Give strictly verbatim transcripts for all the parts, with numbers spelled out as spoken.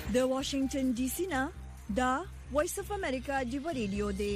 د واشنگټن ډي سي نه دا وایس اف امریکا دی ریډیو دی.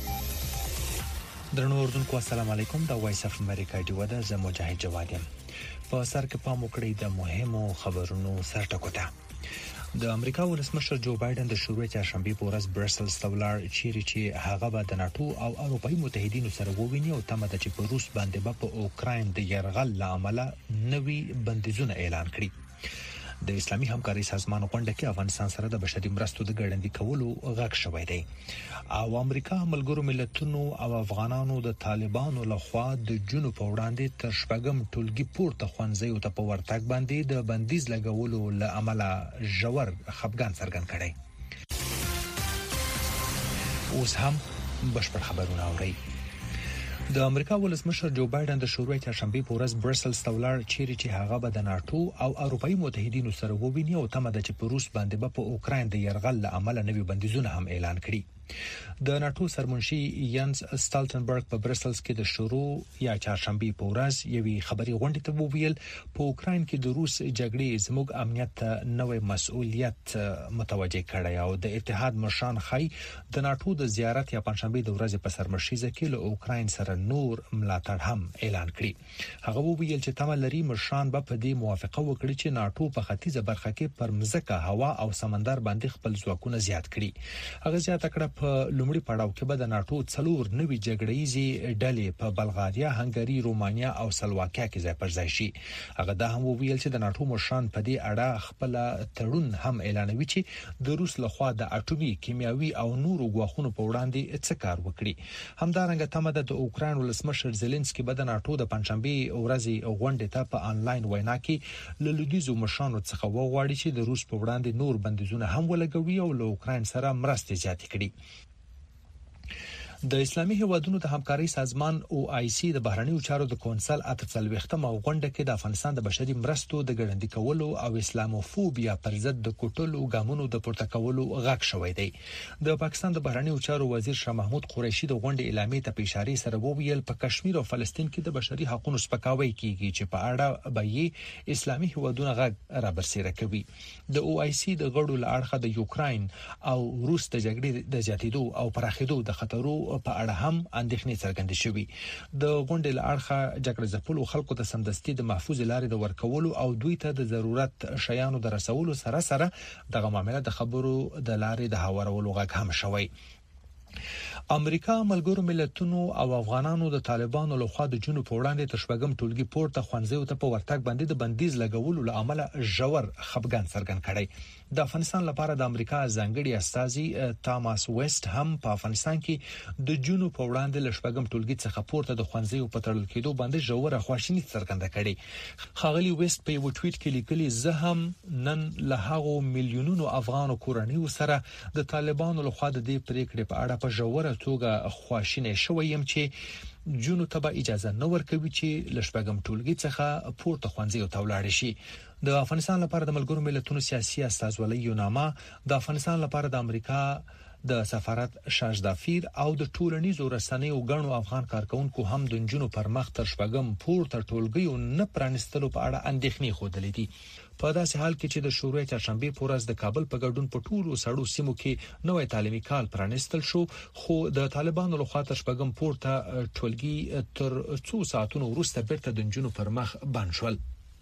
درنو اردوونکو السلام علیکم. دا وایس اف امریکا دی ودا ز مجاهد جواد یم. په سر کې پام وکړئ د مهمو خبرونو سرټکو ته. د امریکا ولسمشر جو بایدن د شروع چهارشنبه په ورځ برسلز ته ولاړ چیرې چې هغه به د ناتو او اروپאי متحدینو سره وویني او تمه ده چې په روس باندې به په اوکراین د یرغل لامل نوي بندیزونه اعلان کړي. د اسلامي همکاري سازمان غونډه کې افغانستان سره د بشري مرستو د ګړندې کولو غږ شوی دی او امریکا ملګرو ملتونو او افغانانو د طالبانو لخوا د جنوب په وړاندې تر شپږم ټولګي پورته خوانځي او په ورتګ باندې د بندیز لګولو لامل ژور خفګان څرګند کړي. اوس هم بشپړ خبرونه اورئ. د امریکا ولسمشر جو بایدن د شروع چهارشنبه په ورځ برسلز ته ولاړ چیرې چې هغه به د ناتو او اروپאי متحدینو سره وویني او تمه ده چې په روس باندې به په اوکراین د یرغل لامل نوي بندیزونه هم اعلان کړي. د ناتو سرمنشي ینس ستالټنبرګ په برسلز کې د شروع یا چهارشنبه په ورځ یوې خبري غونډې ته وویل په اوکراین کې د روس جګړې زموږ امنیت ته نوې مسؤلیت متوجه کړی او د اتحاد مشران خای د ناتو د زیارت یا پنځشنبه د ورځې په سرمشيزه کې له اوکراین سره نور ملاتړ هم اعلان کړی. هغه وویل چې تمه لري مشران به په دې موافقه وکړي چې ناتو په ختیځه برخه کې پر مځکه، هوا او سمندر باندې خپل ځواکونه زیات کړي. هغه زیاته کړه په لومړي پړاو کې به د ناتو څلور نوي جګړه‌یزې ډلې په بلغاریا، هنګری، رومانیا او سلواکیا کې ځای پر ځای شي. هغه دا هم وویل چې د ناتو مشران په دې اړه خپل تړون هم اعلانوي چې د روس لخوا د اټومي، کیمیاوي او نورو ګواښونو په وړاندې څه کار وکړي. همدارنګه تمه ده د اوکراین ولسمشر زيلنسکي به د ناتو د پنځشنبه ورځې غونډې ته په انلاین وینا کې له لویدیزو مشرانو څخه وغواړي چې د روس په وړاندې نور بندیزونه هم ولګوي او له اوکراین سره مرستې زیاتې کړي. د اسلامي هیوادونو د همکاري سازمان او آی سی د بهرنیو چارو د کونسل اتڅلوختم غونډه کې د افغانستان د بشري مرستو د ګړندې کولو او اسلاموفوبیا پر ضد د کوټلو ګامونو د پورته کولو غږ شوی دی. د پاکستان د بهرنیو چارو وزیر شاه محمود قریشي د غونډې اعلامیې ته په اشاره سره وویل په کشمیر او فلسطین کې د بشري حقوقو سپکاوی کیږي چې په اړه به یې اسلامي هیوادونو غږ را برسېره کوي. د او آی سی د غړو لارخه د یوکراین او روس د جګړې د زیاتیدو او پراخېدو د خطرو په اړه هم اندېښنې څرګندې شوې. د غونډې لارخه جګړه ځپلو خلکو ته سمدستي د محفوظ لارې د ورکولو او دوی ته د ضرورت شیانو د رسولو سره سره دغه معاملې د خبرو د لارې د هوارولو غږ هم شوی. امریکا ملګرو ملتونو او افغانانو د طالبانو لخوا د جنوب په وړاندې تر شپږم ټولګي پورته خوانځي ته په ورتګ باندې د بندیز لګولو لامل ژور خفګان څرګند کړي. د افغانستان لپاره د امریکا ځانګړي استازي تاماس ویسټ هم په افغانستان کې د جنوب په وړاندې ل شپږم ټولګي څخه پورته د خوانځي په تړل کېدو باندې ژور خواشینی څرګنده کړي. خاغلی ویسټ په یو ټویټ کې لیکلي زه هم نن له هغو میلیونونو افغان کورنیو سره د طالبانو لخوا د دې پریکړې په اړه په ژور توګه خواشینه شوی يم چې جنو ته به اجازه نه ورکوي چې لشپګم ټولګي څخه پورته خوانځي او تولاړ شي. د افغانستان لپاره د ملګرو ملتونو سیاسي استازولۍ یونامه د افغانستان لپاره د امریکا د سفارت شاجدافیر او د ټولنیزو رسنیو غنو افغان کارکونکو هم د جنو پر مخ تر شپګم پورته ټولګي او نه پرانستلو په اړه اندېښنې خوده دي. په داسې حال کې چې د شروع چهارشنبه په ورځ د کابل په ګډون په ټولو سړو سیمو کې نوې تعلیمي کال پرانستل شو، خو د طالبانو لخوا تر شپږم پورته ټولګي تر څو ساعتونو وروسته بیرته د جنو پر مخ بند شول.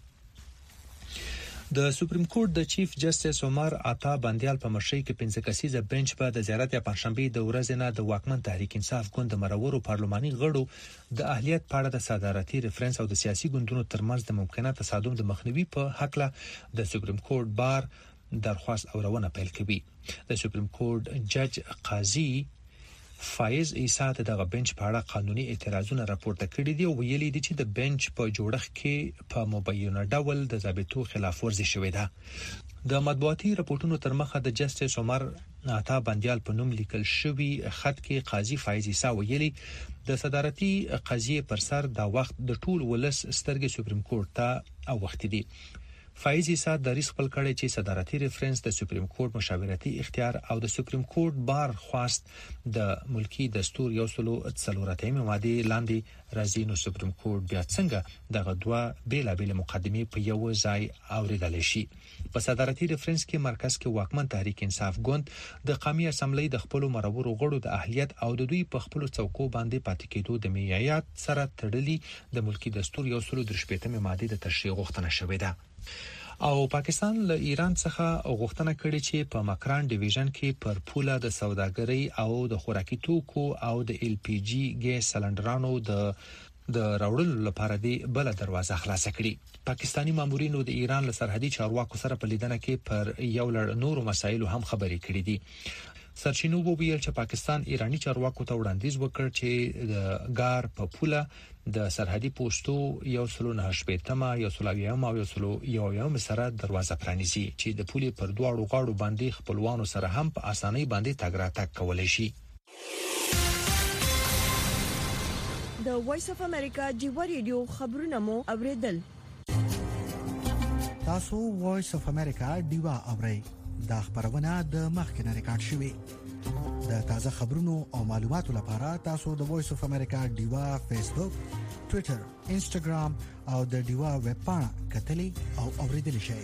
د سپریم کورټ د چیف جسټس عمر عطا بندیال په مشرۍ کې پنځه کسیزه بنچ په د زیارت یا پنځشنبه د ورځې نه د واکمن تحریک انصاف ګوند مرورو پارلماني غړو د اهلیت په اړه د صدارتي ریفرنس او د سیاسي ګوندونو ترمنځ د ممکنه تصادم د مخنیوي په حق له د سپریم کورټ بار درخواست اورونه پیل کوي. د سپریم کورټ جج قاضي فایز عیسی دغه بنچ په اړه قانوني اعتراضونه راپورته کړي دي او ویلي دي چې د بنچ په جوړښت کې په مبینه ډول د ضابطو خلاف ورزي شوې ده. د مطبوعاتي راپورټونو تر مخه د جسټس عمر عطا بندیال په نوم لیکل شوی خط کې قاضي فایز عیسی ویلي د صدارتي قضیه پر سر دا وخت د ټول ولس سترګې سپریم کورټ ته او وخت دي. فایز عیسی د ریس خپل کړي چې صدارتي ریفرنس د سپریم کورټ مشاورتي اختیار او د سپریم کورټ بار خواست د ملکی دستور یو سلو څلورتمه ماده لاندې راځي. نو سپریم کورټ بیا څنګه دغه دوه بیلابل مقدمې په یو ځای اوریدل شي. په صدارتي ریفرنس کې مرکز کې واکمن تحریک انصاف ګوند د قومي اسمبلی د خپل مرورو غړو د اهلیت او د دوی په خپل څوکو باندې پاتې کېدو د معیارات سره تړلي د ملکی دستور یو سلو د شپږمې ماده د تشریح غوښتنه شوې ده او پاکستان له ایران څخه غوښتنه کړې چې په مکران ډیویژن کې پر پوله د سوداګرۍ او د خوراکي توکو او د ال پی جی ګیس سلندرانو د د راوړلو لپاره دی بل دروازه خلاص کړي. پاکستانی مامورینو د ایران له سرحدي چارواکو سره په لیدنه کې پر یو لړ نورو مسایلو هم خبرې کړې دي. سرچینو وویل چې پاکستان ایرانی چارواکو ته وړاندیز وکړ چې د غار په پوله د سرحدي پوسټو یو سلو نه شپېتمه یو سلو یوم او یو سلو یوم سره دروازه پرانیزي چې د پولې پر دواړو غاړو باندې خپلوانو سره هم په اسانۍ باندې تګ راتګ کولای شي. د وایس اف امریکا ډیو ریډیو خبرونه مو اوریدل. تاسو وایس اف امریکا ډیو اورئ دا خبرونه د مخکنه ریکارډ شوې. د تازه خبرونو او معلوماتو لپاره تاسو د وایس اف امریکا ډیو فیسبوک، ټوئیټر، انسټاګرام او د ډیو ویب پاڼه کتلي او اوریدل شئ.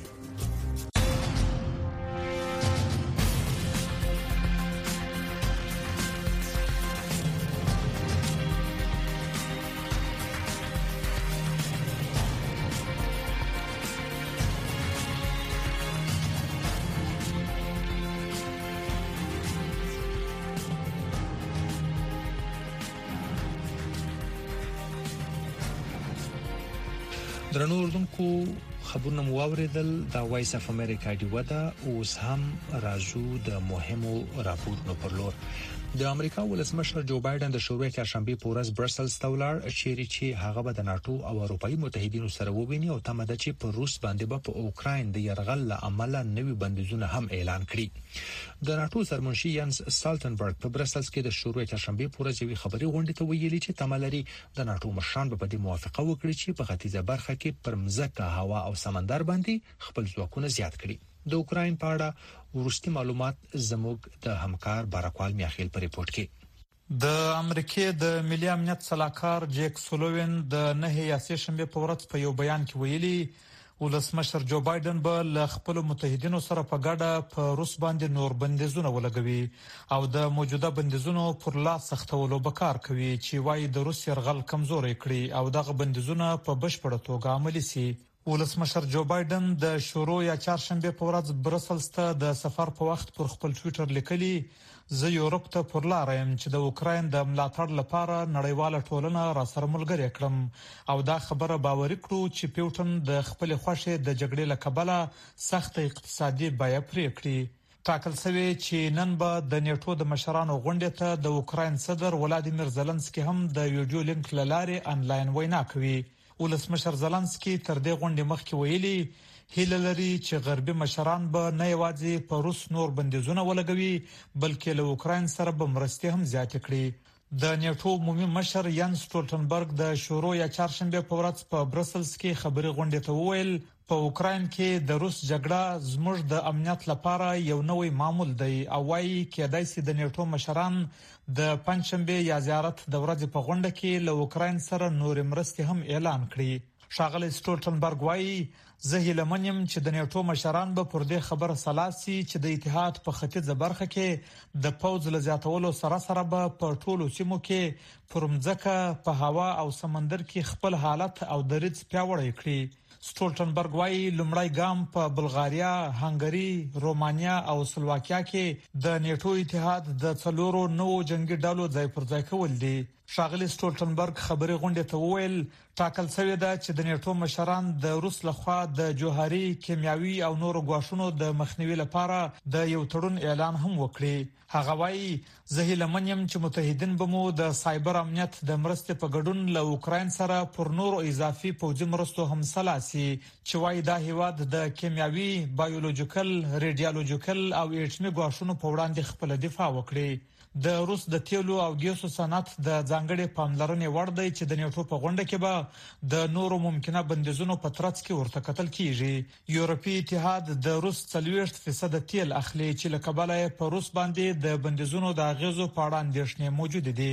درنو اردوونکو خبرونه مو اوریدل د وایس اف امریکا ډیو ده. اوس هم راځو د مهمو راپورونو پر لور. د امریکا ولسمشر جو بایدن د شروع چهارشنبه په ورځ برسلز ته ولاړ چیرې چې هغه به د ناتو او اروپאי متحدینو سره وویني او تمه ده چې په روس باندې به په اوکراین د يرغل عمله نوي بندیزونه هم اعلان کړي. د ناتو سرمنشي ینس سالټنبرګ په برسلز کې د شروع چهارشنبه په ورځ یوې خبري غونډې ته ویلي چې تمه لري د ناتو مشران به په دې موافقه وکړي چې په ختیځه برخه کې پر مځکه، هوا او سمندر باندې خپل ځواکونه زیات کړي. د اوکراین په اړه ورستي معلومات زموږ د همکار بارکوال میاخیل په ریپورت کې. د امریکای د ملي امنیت صلاحکار جیک سولوین د نه یاسې شنبه په ورځ په یو بیان کې ویلي ولسمشر جو بایدن به له خپل متحدینو سره په ګډه په روس باندې نور بندیزونه ولګوي او د موجوده بندیزونو پر لاس سختولو به کار کوي چې وايي د روس يرغل کمزوري کړي او دغه بندیزونه په بشپړه توګه عملي شي. ولسمشر جو بایدن د شروع یا چهارشنبه په ورځ برسلز ته د سفر په وخت پر خپل ټوئیټر لیکلي زه یورپ ته پر لار یم چې د اوکراین د ملاتړ لپاره نړیواله ټولنه را سره ملګری کړم او دا خبره باوري کړو چې پیوټن د خپل خوښه د جګړې له کبله سخت اقتصادي بیه پرې کړی. ټاکل شوی چې نن به د نیټو د مشرانو غونډې ته د اوکراین صدر ولادیمیر زلنسکي هم د ویډیو لینک لارې انلاین وینا کوي. ولسمشر زلنسکي تر دې غونډې مخکې ویلي هیله لري چې غربي مشران به نه یوازې په روس نور بندیزونه ولګوي بلکې له اوکراین سره به مرستې هم زیات کړي. د نیټو عمومي مشر ینس سټولټنبرګ د شروع یا چهارشنبه په ورځ په برسلز کې خبري غونډې ته وویل په اوکراین کې د روس جګړه زموږ د امنیت لپاره یو نوې معمول دی او وايي کېدای شي د نیټو مشران د پنځشنبه یا زیارت د ورځې په غونډه کې له اوکراین سره نور مرستې هم اعلان کړي. ښاغلی سټولټنبرګ وايي زه هیله منم چې د نیټو مشران به پر دې خبره سلاسي چې د اتحاد په ختیځه برخه کې د پوځ له زیاتولو سره سره به په ټولو سیمو کې پر مځکه، په هوا او سمندر کې خپل حالت او دریځ پیاوړی کړي. سټولټنبرګ وايي لومړی ګام په بلغاریا، هنګری، رومانیا او سلواکیا کې د نیټو اتحاد د څلورو نوو جنگي ډلو ځای پر ځای کول دي. ښاغلی سټولټنبرګ خبري غونډې ته وویل ټاکل شوی ده چې د نیټو مشران د روس لخوا د جوهري، کیمیاوي او نورو ګواښونو د مخنیوي لپاره د یو تړون اعلان هم وکړي. هغه وايي زه هیله منم چې متحدین به مو د سایبر امنیت د مرستې په ګډون له اوکراین سره پر نورو اضافي پوځي مرستو هم سلاسي چې وايي دا هیواد د کیمیاوي، بایولوژیکل، ریډیالوژیکل او اټومي ګواښونو په وړاندې خپل دفاع وکړي. د روس د تیلو او ګیسو صنعت د ځانګړي پاملرنې وړ دی چې د نیټو په غونډه کې به د نورو ممکنه بندیزونو په ترڅ کې ورته کتل کیږي. یورپی اتحاد د روس څلوېښت فیصد تیل اخلي چې له کبله په روس باندې د بندیزونو د اغیزو په اړه اندېښنې موجود دي.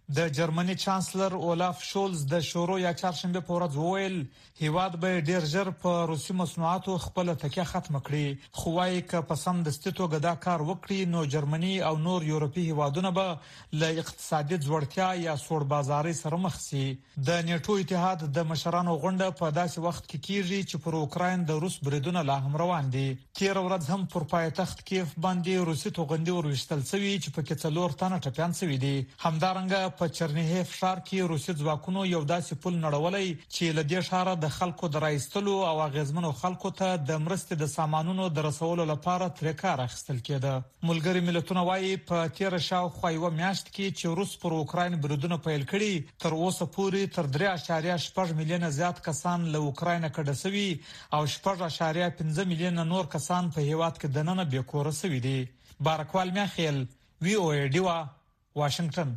د جرمني چانسلر اولاف شولز د شورو یا چهارشنبه په ورځ وویل هیواد به ډیر ژر په روسي مصنوعاتو خپل تکیه ختم کړي، خو وايي که په سم د ستوګه دا کار وکړي نو جرمني او نور یورپی هیوادونه به له اقتصادي ځوړتیا یا سوړ بازاري سره مخ شي. د نیټو اتحاد د مشرانو غونډه په داسې وخت کې کیږي چې پر اوکراین د روس بریدونه لا هم روان دي. تیر ورځ هم پر پایتخت کیف باندې روسي توغندي ورشتل شوی چې په کې څلور تنه ټپيان شوی دي. همدارنګه په چرنیهف ښار کې روسي ځواکونو یو داسې پل نړولای چې له دې ښاره د خلکو د راایستلو او اغیزمنو خلکو ته د مرستې د سامانونو د رسولو لپاره تر کار اخیستل کېده. ملګری ملتونه وايي په تیر شاوخوا یو میاشت کې چې روس پر اوکراین بریدونه پیل کړي تر اوسه پورې تر درې اعشاریه شپږ میلیونه زیات کسان له اوکراین کډه شوي او شپږ اعشاریه پنځه میلیونه نور کسان په هیواد کې دننه بې کوره شوي دي. بارکوال میاخیل وی او ای ډیوا واشنگټن.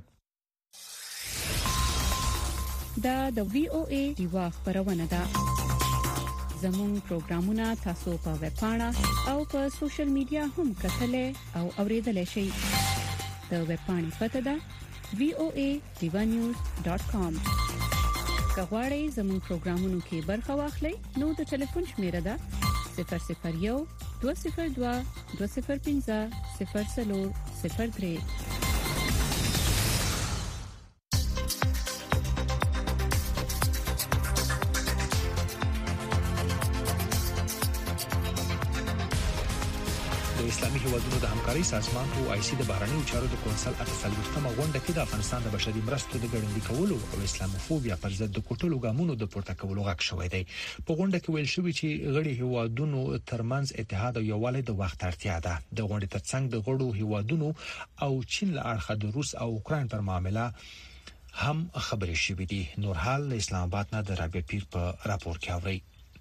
دا د وی او ای ډیوا خبرونه ده. زموږ پروګرامونه تاسو په ویب پاڼه او په سوشل میډیا هم کتلای او اوریدلای شئ. د ویب پاڼې پته ده وی او ای ډیوا نیوز ډاټ کام. که غواړئ زموږ پروګرامونو کې برخه واخلئ نو د ټلیفون شمیره ده صفر صفر یو دوه صفر دوه دوه صفر پنځه صفر څلور صفر درې. اسلامي هیوادونو د همکارۍ سازمان او آی سی د بهرنیو چارو د کونسل اتلسمه غونډه کې د افغانستان د بشري مرستو د ګړندي کولو او اسلاموفوبیا پر ضد د کوټلو ګامونو د پورته کولو غږ شوی دی. په غونډه کې ویل شوی چې غړي هیوادونو ترمنځ اتحاد او یووالی د وخت اړتیا ده. د غونډې ترڅنګ د غړو هیوادونو او چین له اړخه د روس او اوکراین پر معاملې هم خبرې شوې دي. نور حال اسلام آباد نه د رابعه پیر په راپور کې اوري.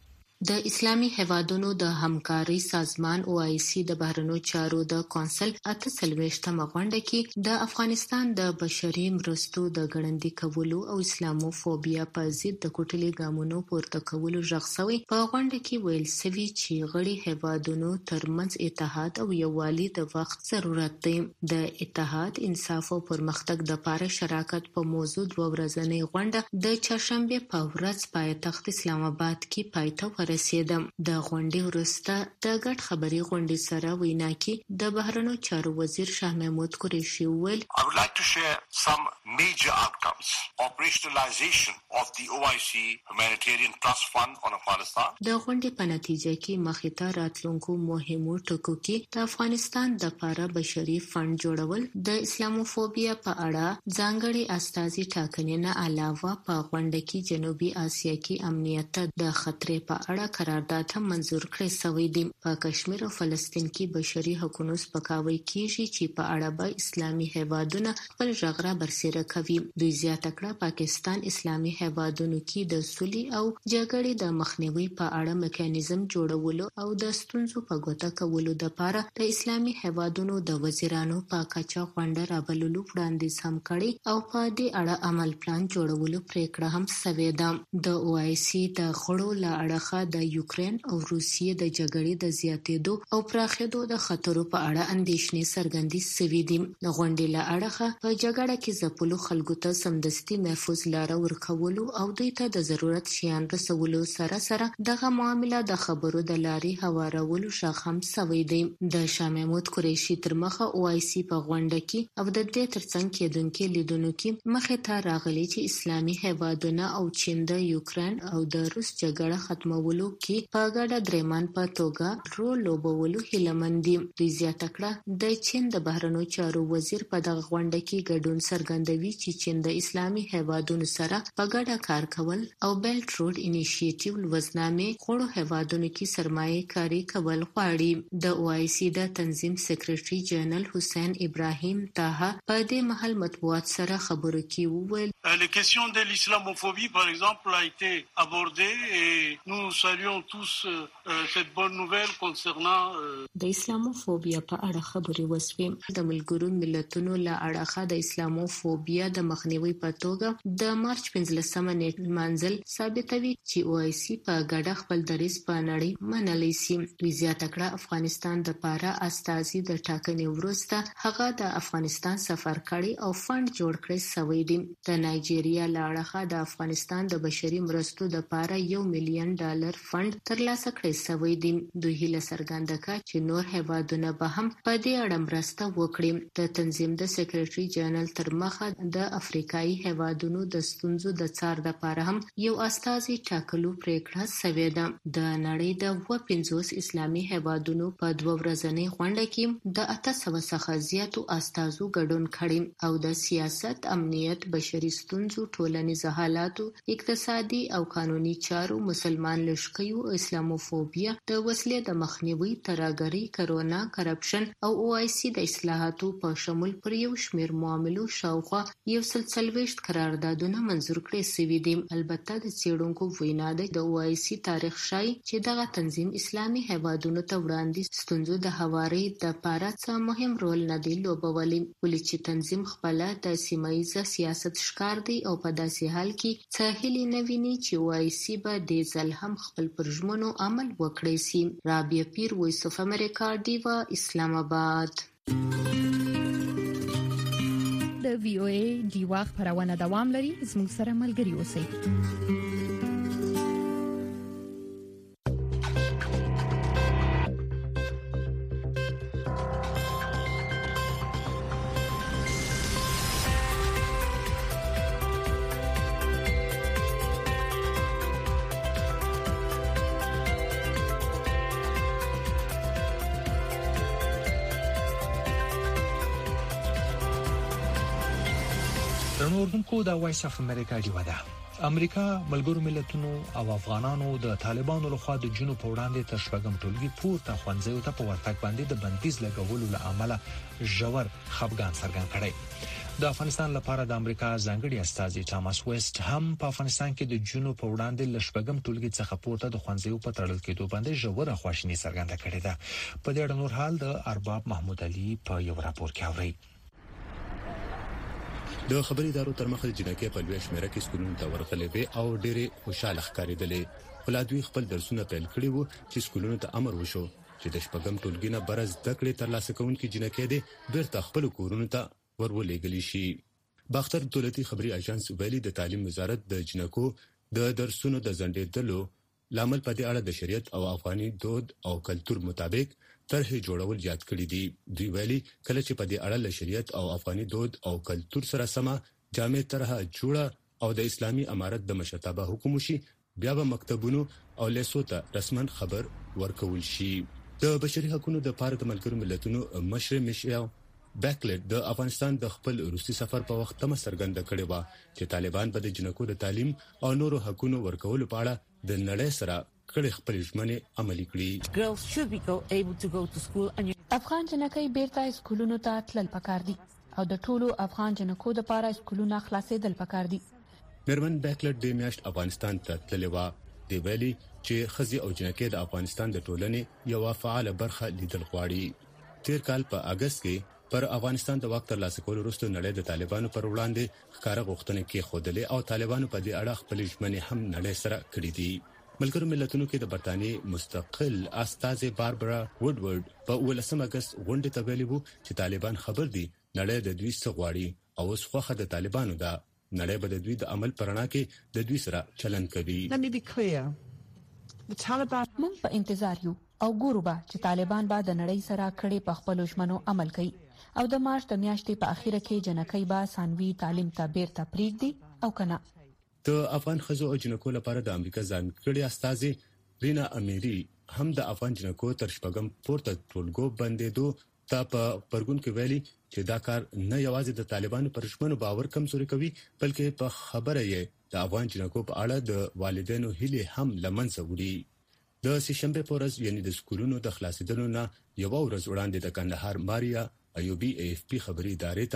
د اسلامي هیوادونو د همکارۍ سازمان او آی سی د بهرنیو چارو د کونسل اتلسمه غونډه کې د افغانستان د بشري مرستو د ګړندي کولو او اسلاموفوبیا په ضد د کوټلي ګامونو پورته کولو غږ شوی. په غونډه کې ویل شوی چې غړي هیوادونو ترمنځ اتحاد او یووالی د وخت ضرورت دی. د اتحاد، انصاف او پرمختګ د لپاره شراکت په موضوع دوه ورځنۍ غونډه د چهارشنبه په ورځ پایتخت اسلام آباد کې پای ته رسیدم. د غونډې وروسته د ګډ خبري غونډې سره وینا کې د بهرنیو چارو وزیر شاه محمود قریشي ویل I would like to share some major outcomes. Operationalization of the O I C Humanitarian Trust Fund on Afghanistan. د غونډې په نتیجه کې مخې ته راتلونکو مهمو ټکو کې د افغانستان د لپاره بشري فند جوړول، د اسلاموفوبیا په اړه ځانګړي استازي ټاکنې نه علاوه په غونډه کې جنوبي اسیا کې امنیت د خطرې په اړه قرارداد هم منزور کړی شوی دی. په کشمیر او فلسطین کې بشري حقوقو سپکاوی کیږي چې په اړه به اسلامي هیوادونه خپل ژغره برسېره کوي. دوی زیاته کړه پاکستان اسلامي هیوادونو کې د سولې او جګړې د مخنیوي په اړه میکانیزم جوړولو او د ستونزو په ګوته کولو لپاره د اسلامي هیوادونو د وزیرانو په کچه غونډه رابللو وړاندیز هم کړی او په دې اړه عمل پلان جوړولو پریکړه هم شوې ده. د او آی سی د غړو له اړخه د یوکرين او روسیې د جګړې د زیاتېدو او پراخېدو د خطرو په اړه اندېښنې څرګندې شوې دي. د غونډې له اړخه په جګړه کې ځپلو خلکو ته سمدستي محفوظ لاره ورکولو او دوی ته د ضرورت شیان رسولو سره سره دغه معامله د خبرو د لارې هوارولو شغ هم شوی دی. د شاه محمود قریشي تر مخه او آی سی په غونډه کې او د دې ترڅنګ کېدونکو لیدونکو کې مخې ته راغلي چې اسلامي هیوادونه او چین د یوکرين او د روس جګړه ختمولو کې په ګډه درېمان په توګه رول لوبولو هیله مند دي. دوی زیاته کړه د چین د بهرنیو چارو وزیر په دغه غونډه کې ګډون څرګندوي چې چین د اسلامي هیوادونو سره په ګډه کار کول او بیلټ روډ انیشیټیو لوزنامې غړو هیوادونو کې سرمایه کاری کول غواړي. د او آی سی د تنظیم سیکریټري جنرال حسین ابراهیم طه په دې محل مطبوعات سره خبرو کې وویل La question de l'islamophobie par exemple a été abordée et nous saluons tous euh, cette bonne nouvelle concernant د اسلاموفوبیا په اړه خبرې وسوې. د ملګرو ملتونو له اړخه د اسلاموفوبیا د مخنیوي په توګه د مارچ پنځلسمه نیټه منځل ثابتوي چې او آی سی په ګډه خپل دریځ په نړۍ منلی سي. دوی زیاته کړه افغانستان د پاره استازي د ټاکنې وروسته هغه د افغانستان سفر کړي او فند جوړ کړی سوی دی. د نایجیریا له اړخه د افغانستان د بشري مرستو د پاره یو میلیون ډالر فند ترلاسه کړی سوی دی. دوی هیله څرګنده کړه چې نور هیوادونه به هم په دې اړه مرسته وکړي. د تنظیم د سیکریټري جنرال تر مخه د افریقایي هیوادونو د ستونزو د څار لپاره هم یو استازي ټاکلو پریکړه سوې ده. د نړۍ د اوه پنځوس اسلامي هیوادونو په دوه ورځنۍ غونډه کې د اته سوه څخه زیاتو استازو ګډون کړی او د سیاست، امنیت، بشري ستونزو، ټولنیز حالاتو، اقتصادي او قانوني چارو، مسلمان لښکریو، اسلاموفوبیا، د وسلې د مخنیوي، ترهګرۍ، کرونا، کرپشن او او آی سی د اصلاحاتو په شمول پر یو شمېر معاملو شاوخوا یو سل څلوېښت قراردادونه منظور کړي سوي دي. البته د څېړونکو وینا ده د او آی سی تاریخ ښایي چې دغه تنظیم اسلامي هیوادونو ته وړاندې ستونزو د هواري د پاره څه مهم رول نه دی لوبولی، ولې چې تنظیم خپله د سیمه ییز سیاست ښکار دی او په داسې حال کې څه هیلې نه ویني چې او آی سی به دې ځل هم خپل پر ژمنو عمل وکړی سي. رابعه پیر، وایس اف امریکا، ډیوا، اسلام آباد. د وی او ای ډیوا خبرونه دوام لري. زموږ سره ملګري اوسئ. اردوونکو د وایس اف امریکا ډیوا ده. امریکا ملګرو ملتونو او افغانانو د طالبانو لخوا د جنوب په وړاندې تر شپږم ټولګي پورته ښوونځیو ته په ورتګ باندې د بندیز لګولو له امله ژور خفګان څرګند کړی. د افغانستان لپاره د امریکا ځانګړي استازي تاماس ویسټ هم په افغانستان کې د جنوب په وړاندې له شپږم ټولګي څخه پورته د ښوونځیو په تړل کېدو باندې ژوره خواشیني څرګنده کړې ده. په دې اړه نور حال د ارباب محمود علي په یو راپور کې اوري. د خبري دارو تر مخه جنکه په لوي شمیره کې سکولونو ته ورغلې وي او ډېرې خوشاله ښکارېدلې. ولادوی خپل درسونه پیل کړي وو چې سکولونو ته امر وشو چې د شپږم ټولګي نه برز د کړې تر لاسه کوونکې جنکه دې بیرته خپل کورونو ته ورولېږلې شي. باختر دولتي خبري اژانس ویلي د تعلیم وزارت د جنکو د درسونو د ځنډېدلو لامل په دې اړه د شریعت او افغاني دود او کلچر مطابق طرح جوړول یاد کړی دي. دوی ویلي کله چې په دې اړه له شریعت او افغاني دود او کلچر سره سم جامع طرح جوړه او د اسلامي امارت د مشرتابه حکومت شي بیا به مکتبونو او لیسو ته رسمن خبر ورکول شي. د بشري حقوقو د پاره د ملګرو ملتونو مشر میشیل بیکلټ د افغانستان د خپل روسي سفر په وخت تم څرګنده کړې و چې طالبان به د جنکو د تعلیم او نورو حقوقو ورکول په اړه د نړۍ سره کړي خپل ژمنې عملي کړي. افغان جنکۍ بیرته سکولونو ته تلل پکار دي او د ټولو افغان جنکو د پاره سکولونه خلاصېدل پکار دي. میرمن بیکلټ د میاشت افغانستان ته تللې و. دی ویلي چې خزي او جنکۍ د افغانستان د ټولنې یو فعال برخه لیدل غواړي. تیر کال په اگست کې پر افغانستان د وخت تر لاسه کولو وروسته نړۍ د طالبانو پر وړاندې ښکارا غوښتنې کې خودلې او طالبانو په دې اړه خپل ژمنې هم نړۍ سره کړې دي. ملګرو ملتونو کې د برتانیې مستقل استازي باربرا وډورډ په ولسم اگست غونډه ته ویلي وو چې طالبان خبر دي نړۍ د دوی څخه غواړي او اوس خوخه د طالبانو ده. نړۍ به د دوی د عمل پرنا کې د دوی سره چلند کوي. موږ په انتظار یو او ګورو به چې طالبان به د نړۍ سره کړي په خپل ژمنو عمل کوي او د مارچ د میاشتې په اخیره کې جنکۍ به ثانوي تعلیم ته بیرته پریږدي او کنه. د افغان خزو او جنکو لپاره د امریکا ځانګړي استازي رینا امیری هم د افغان جنکو تر شپږم پورته ټولګو بندېدو ته په پرګون کې ویلي چې دا کار نه یوازې د طالبانو پر ژمنو باور کمزوري کوي بلکې په خبره یې د افغان جنکو په اړه د والدینو هیلې هم لمنځه وړي. د سشنبه په ورځ یعنی د سکولونو د خلاصېدلو نه یو ورځ وړاندې د کندهار ماریا ایوبی ای اف پی خبري ادارې ته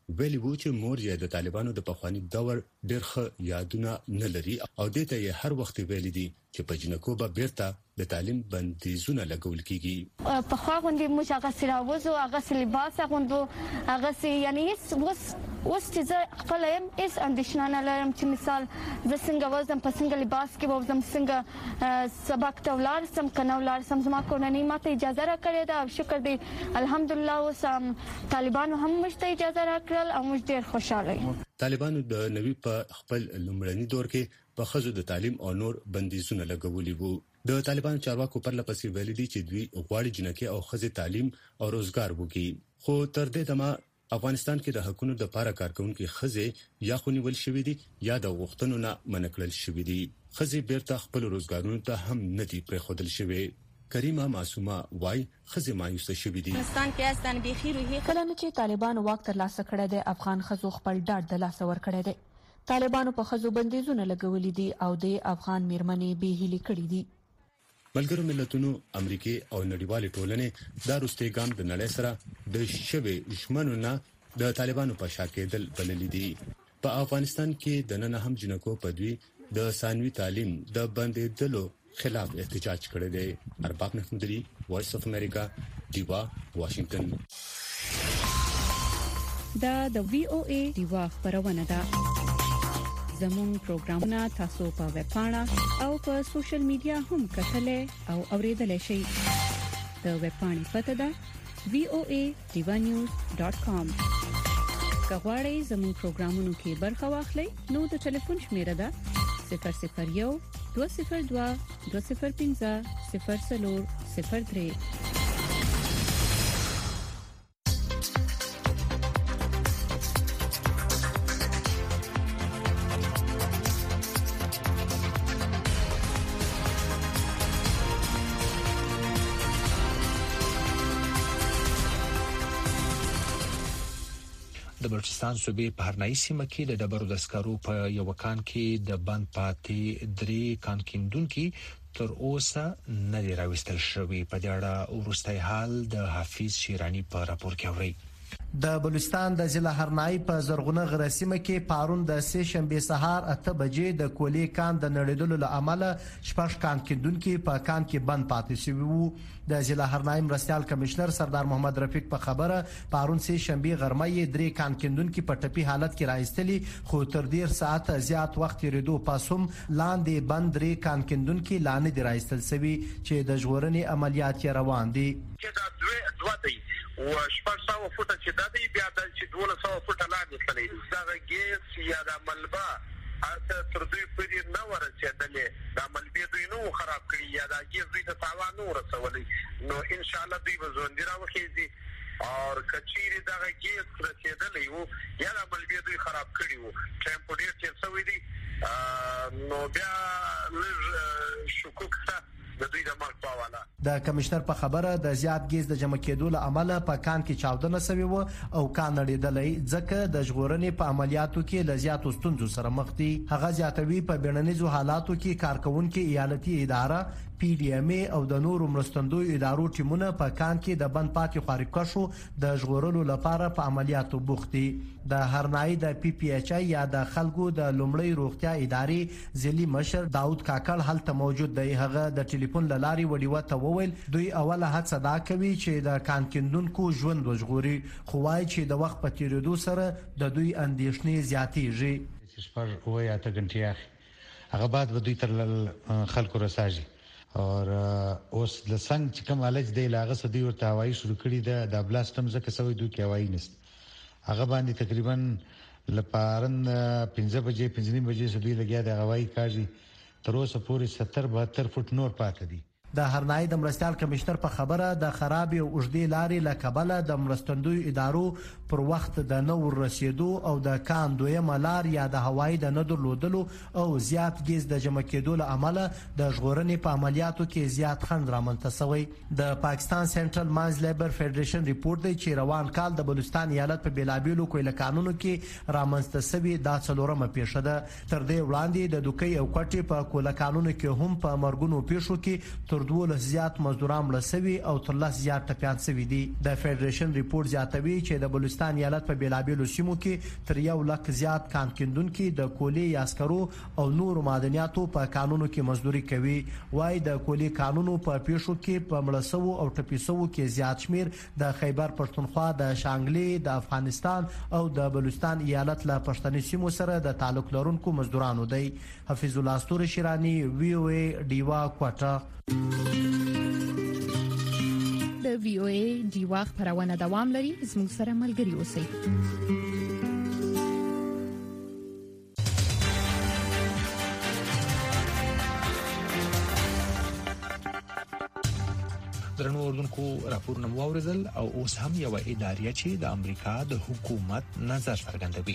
ویلي وو چې مور یې د طالبانو د پخوانی دور ډېر ښه یادونه نه لري او دې ته یې هر وخت ویلي دي چې په جنکو به بیرته د تعلیم بندیزونه لګول کیږي. په خوا غونډې موږ هغه سره وځو هغه سره لباس غوندو هغه سي یعنی اوس اوس چې زه خپل يم اس اندیشنه نه لرم چې مثال زه څنګه وځم په څنګه لباس کې وځم څنګه سبق ته ولاړ سم کنه ولاړ سم زما کورنۍ ماته اجازه راکړې ده او شکر دی الحمدلله اوس طالبانو هم موږ ته اجازه راکړل او موږ ډېر خوشاله یو. طالبانو د نوي په خپل لومړني دور کې په خزو د تعلیم او نور بندیزونه لګولي وو. د طالبانو چارواکو پر لپسې ویلي دي چې دوی غواړي جنکې او خزې تعلیم او روزګار وکړي خو تر دې دمه افغانستان کې د حکومت د لپاره کارکونکو خزې یا خونیول شوې دي یا د غوښتنو نه منکړل شوې دي. خزې بیرته خپل روزګارونو ته هم نه دي پرېښودل شوې. کریمه معصومه وای خزې مایوسه شوې دي. افغانستان کې استان بيخي روحي کله چې طالبانو واک تر لاسه کړی دی افغان خزو خپل ډاډ د لاسه ور کړی دی. طالبانو په خزو بندیزونه لګولې دي او د افغان میرمنې به هلي کړې دي. ملګرو ملتونو امریکای او نړیوالې ټولنې دا روستي ګام د نړۍ سره د شوي دښمنو نه د طالبانو په شا کېدل بللې دي. په افغانستان کې د نن هم جنکو په دوی د ثانوي تعلیم د بندیدلو خلاف احتجاج کړی دی. ارباب محمدري وایس اف امریکا دیوا واشنگټن. دا د وی او ای دیوا خبرونه ده. زموږ پروګرامونه تاسو په ویب پاڼه او په سوشل میډیا هم کتلای او اوریدلای شئ. د ویب پاڼې پته ده وی او ای دیوا نیوز ډاٹ کام. کغواړئ زموږ پروګرامونو کې برخه واخلئ نو د ټلیفون شمیره ده صفر صفر یو دوه صفر دوه دوه صفر پنځه صفر څلور صفر درې. د بلوچستان صوبې په هرنایي سیمه کې د ډبرو د سکرو په یو کان کې د بند پاتې درې کان کیندونکو تر اوسه نه دی راوستل شوی. په دې اړه ورستۍ حال د حافظ شیرانی په راپور کې اوري. د بلوچستان د ضلع هرنایي په زرغونه غرسیمه کې پارون د سه شنبه سهار اته بجې د کولی کان د نړیدلو لامل شپږ کان کیندونکو په کان کې بند پاتې شوی وو. د ضلع هرنایي مرستيال کمشنر سردار محمد رفیق په خبره پارون سه شنبه غرمه درې کان کیندونکو په ټپي حالت کې راایستلي خو تر ډیر ساعت زیات وخت ریدو پاسوم لاندې بند درې کان کیندونکو لاندې دی راایستل سوي چې د ژغورنې عملیات روان دي. چې دا دوه دوه دی او شپږ سوه فوټه چې دا دی بیا د چې دوه سوه فوټه لاندې تللی دی. دا ګیس یا د ملبا اته تر دوی پرې نه ورسېدلې د ملبې دوی نو خراب کړی یا د ګیس دوی ته تاوان نو رسولي نو ان شاء الله دوی به ژوندي راوخیږي او کچيري دا ګیس رسېدلې وو یا د ملبې دوی خراب کړی وو ټیمپو ډیر چې سوي دي نو بیا لږ شکوک څه د دوی د مرګ په حواله. د کمشنر په خبره د زیات ګیز د جمع کېدو له امله په کان کې چاودنه شوې و او کان نړیدلې ځکه د ژغورنې په عملیاتو کې له زیاتو ستونزو سره مخ دي. هغه زیاتوي په بیړنیزو حالاتو کې کارکونکو ایالتي اداره پی ډی ایم ای او د نورو مرستندوی ادارو ټیمونه په کان کې د بند پاتې خارکشو د ژغورلو لپاره په عملیاتو بوخت دي. د هرنایي د پی پی ایچ ای یا د خلکو د لومړی روغتیا ادارې ځلی مشر داود کاکړ هلته موجود دی. هغه د ټلیفون لاري وډیو ته وویل دوی اوله هڅه دا کوي چې د کان کیندونکو ژوند وژغوري خو وايي چې د وخت په تیریدو سره د دوی اندېښنې زیاتېږي. شپږ اوه اته غنټې هغه بعد به دوی تر خلکو رساږي اور اوس د څنګه چې کوم الج دی لاغه سدي ورته وایي شروع کړی د د بلاستم زکه سوي دوی کې وایي نست هغه باندې تقریبا لپارن پنځه بجې پنځه نیمه بجې سدي لګیا د غوای کاږي تر اوسه پورې ستر بهتر فوټ نور پاتې دي. د هرنایي د مرستيال کمشنر په خبره د خراب او اوږدې لارې له کبله د مرستندوی ادارو پر وخت د نور رسیدو او د کان دویمه لار یا د هوایی د نه درلودلو او زیات ګیز د جمع کېدو له امله د ژغورنې په عملیاتو کې زیات خنډ رامنځته شوی. د پاکستان سنټرل ماینز لیبر فدریشن ریپورت دی چې روان کال د بلوچستان ایالت په بیلابیلو کویله کانونو کې رامنځته شوی دا څلورمه پیښه ده. تر دې وړاندې د دوکۍ او کوټې په کویله کانونو کې هم په مرګونو پیښو کې تر تر دولس زیات مزدوران مړه شوي او تر لس زیات ټپیان شوي دي. د فدریشن ریپورت زیاتوي چې د بلوچستان ایالت په بیلابیلو سیمو کې تر یو لک زیات کان کیندونکو د کولې یاسکرو او نور معدنیاتو په کانونو کې مزدوري کوي. وايي د کولې کانونو په پیښو کې په مړه شوو او ټپي شوو کې زیات شمیر د خیبر پښتونخوا د شانګلي د افغانستان او د بلوچستان ایالت له پښتني سیمو سره د تعلق لرونکو مزدورانو دی. حفیظ الله استور شیرانی وی او ای ډیوا کوټه. د وی او ای ډیوا خبرونه دوام لري. زموږ سره ملګري اوسئ. درنو اردوونکو راپورونه واوریدل او اوس هم یو ادارې چې د امریکا د حکومت نظر څرګندوي.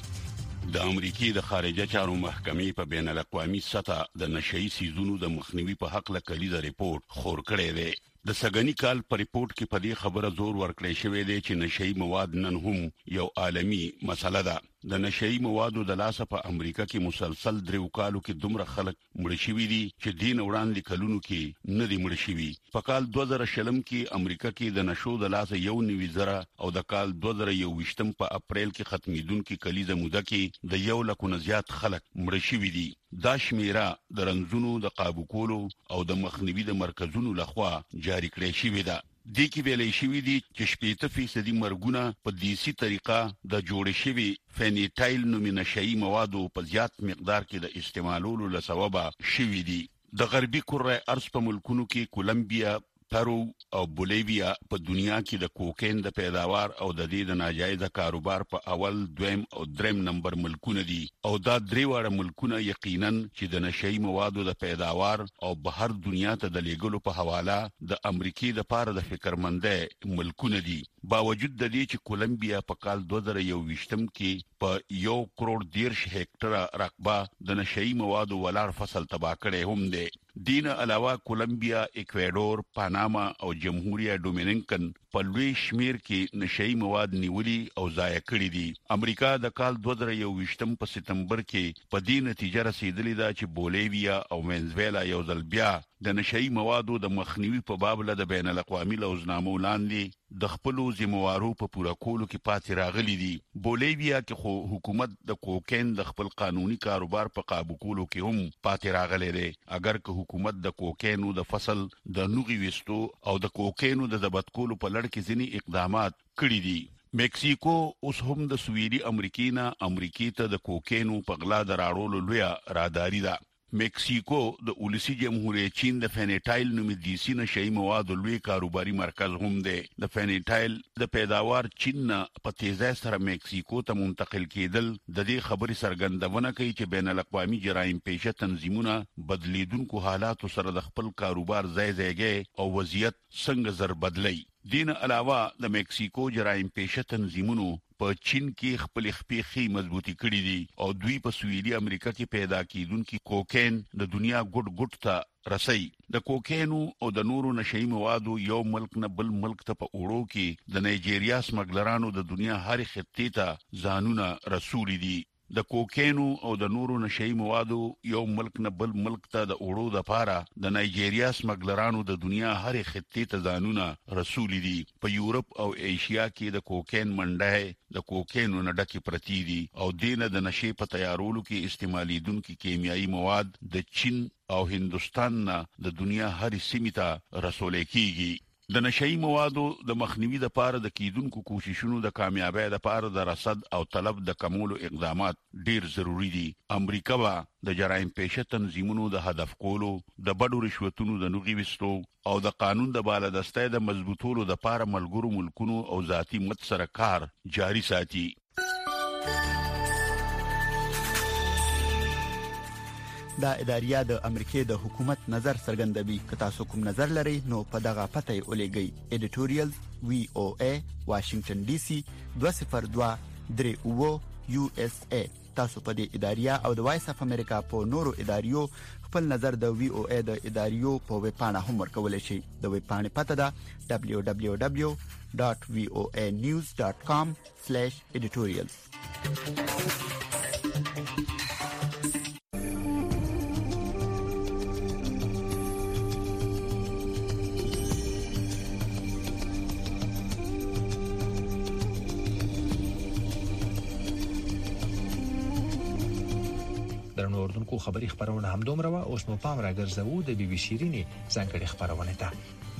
د امریکای د خارجه چارو محکمې په بین الاقوامي سطح د نشئی سیزونو د مخنیوي په حق له کلیده ریپورت خور کړی دی. د سګنی کال په ریپورت کې په دې خبره زور ورکړی شوی دی چې نشئی مواد نن هم یو عالمی مسله ده. د نشئی موادو د لاسه په امریکا کې مسلسل درو کالو کې دومره خلک مړ شوي دي چې دین وړاندې کلونو کې نه دي مړ شوي. په کال دوه زره شلم کې امریکا کې د نشو د لاسه یو نوي زره او د کال دوه زره یو ویشتم په اپریل کې ختمیدونکو کلیزه موده کې د یو لک نه زیات خلک مړ شوي دي. دا شمیره د رنځونو د قابو کولو او د مخنیوي د مرکزونو لخوا جاری کړی شوی ده. د کی ویلې شوی دي چې شپږ فیصد مرګونه په دیسي طریقه د جوړ شوی فینیټایل نومي نشئی موادو په زیات مقدار کې د استعمالولو له سببه شوی دي. د غربي کره ارض په ملکونو کې کولمبیا، پرو او بولیویا په دنیا کې د کوکین د پیداوار او د دې د ناجایز کاروبار په اول، دویم او دریم نمبر ملکونه دي او دا درې واړه ملکونه یقینا چې د نشئی موادو د پیداوار او بهر دنیا ته د لیګلو په حواله د امریکای د پاره د فکرمندۍ ملکونه دي. باوجود د دې چې کولمبیا په کال دوه زره یو ویشتم کې په یو کروڑ دیرش هکټره رقبه د نشئی موادو ولار فصل تباہ کړي هم دي. دین علاوه کولمبیا، اکوادور، پاناما او جمهوریت ډومینیکن په لوی شمیر کې نشئی مواد نیولي او ضایع کړي دي. امریکا د کال دوه زره یو ویشتم په سپتمبر کې په دې نتیجه رسیدلې ده چې بولیویا او وینزویلا یو ځل بیا د نشئی موادو د مخنیوي په باب له د بین الاقوامي لوزنامو لاندې د خپلو ذمہوارو په پوره کولو کې پاتې راغلي دي. بولیویا کې خو حکومت د کوکین د خپل قانوني کاروبار په قابو کولو کې هم پاتې راغلی دی، اگر که حکومت د کوکینو د فصل د نوغي وستو او د کوکینو د ضبط کولو په لړ کې ځینې اقدامات کړي دي. میکسیکو اوس هم د سویلي امریکا نه امریکا ته د کوکینو په غلا دراړولو لوی راداري ده. میکسیکو د ولسی جمهوریت چین د فینیټایل نومي دیسي نشئی موادو لوی کاروباري مرکز هم دی. د فینیټایل د پیداوار چین په تیزی سره میکسیکو ته منتقل کېدل د دې خبرې څرګندونه کوي چې بین الاقوامي جرایم پیشه تنظیمونه بدلیدونکو حالاتو سره د خپل کاروبار ځای ځایګي او وضعیت څنګه زر بدلی. دین علاوه د میکسیکو جرایم پیشه تنظیمونو په چین کې خپل خپېخي مضبوطی کړی دي او دوی په سویلي امریکا کې پیدا کیدونکو کوکین د دنیا ګډ ګډ ته رسي. د کوکینو او د نورو نشئی موادو یو ملک نه بل ملک ته په اوړو کې د نایجیریا سمګلرانو د دنیا هر خطې ته ځانونه رسولي دي. د کوکینو او د نورو نشئی موادو یو ملک نه بل ملک ته د اوړو د پاره د نایجیریا سمګلرانو د دنیا هر خطې ته ځانونه رسولي دي. په یورپ او ایشیا کې د کوکین منډه د کوکینو نه ډکې پرتی دي او دینه د نشئی په تیارولو کې استعمالیدونکو کیمیاوي مواد د چین او هندستان نه د دنیا هر سیمه ته رسول کیږي. د نشئی موادو د مخنیوي د پاره د کیدونکو کوششونو د کامیابی د پاره د رصد او طلب د کمولو اقدامات ډیر ضروری دي. امریکا با د جرایم پیشه تنظیمونو د هدف کولو، د بډو رشوتونو د نوغي وستو او د قانون د بالادستۍ د مضبوطولو د پاره ملګرو ملکونو او ذاتی مت سره کار جاری ساتي. دا اداریا د امریکای د حکومت نظر څرګندوي. که تاسو کوم نظر لرئ نو په دغه پته ولېږئ. ایډیټوریال وی او ای واشنگټن ډي سي دوه صفر دوه درې اوه یو اس ای. تاسو په دې اداریا او د وایس اف امریکا په نورو اداریو خپل نظر د وی او ای د اداریو په ویب پاڼه هم ورکولی شئ. د ویب پاڼې پته ده دبلیو دبلیو دبلیو ډاټ وی او ای نیوز ډاټ کام سلیش ایډیټوریالز. اوردونکو خبري خبرونه هم دومره وا اوس مو پام راګرځوو د بي بي شيريني ځانګړي خبرونه ته.